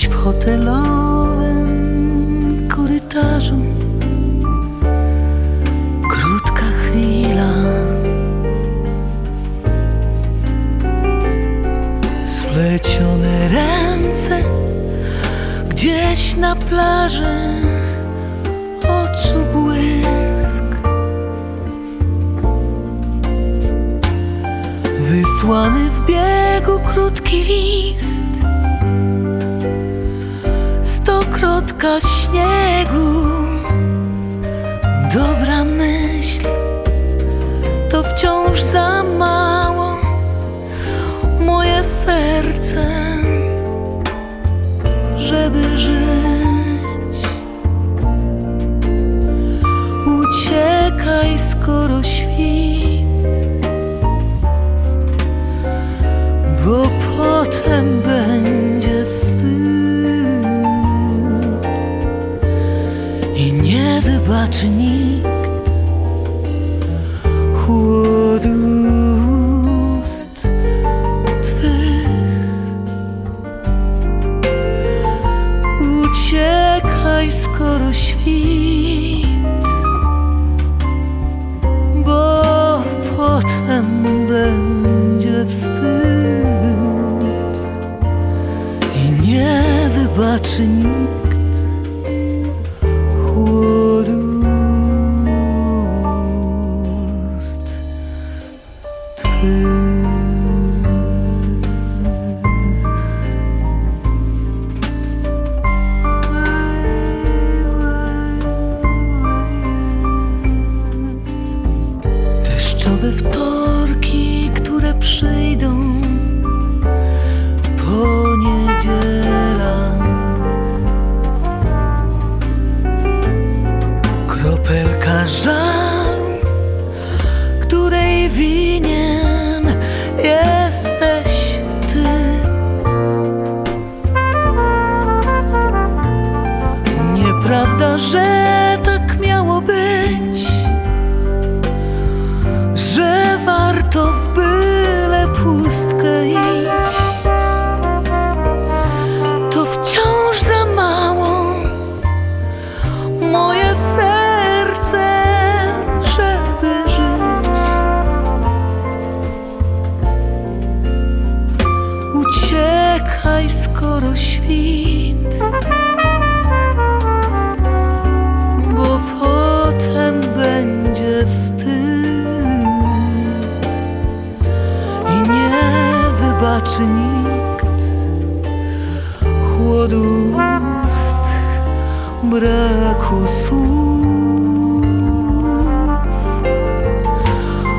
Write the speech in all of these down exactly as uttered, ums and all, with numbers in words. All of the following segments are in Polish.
w hotelowym korytarzu. Krótka chwila, splecione ręce gdzieś na plaży, oczu błysk, wysłany w biegu krótki list. Stokrotka śniegu, dobra myśl, to wciąż za mało. Moje serce, żeby żyć. Uciekaj, skoro świt, bo potem będzie wstyd i nie wybaczy nikt chłodu ust twych. Uciekaj, skoro świt, bo potem będzie wstyd i nie wybaczy nikt chłodu ust twych. Deszczowe wtorki, które przyjdą po niedziela. Kropelka żalu, której winien jesteś ty. Nieprawda, że tak miało być, że warto w byle pustkę iść. To wciąż za mało. Moje serce, żeby żyć. Uciekaj, skoro świt, bo potem będzie wstyd i nie wybaczy nikt chłodu ust, braku słów.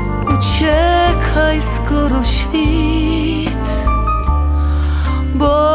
Uciekaj, skoro świt, bo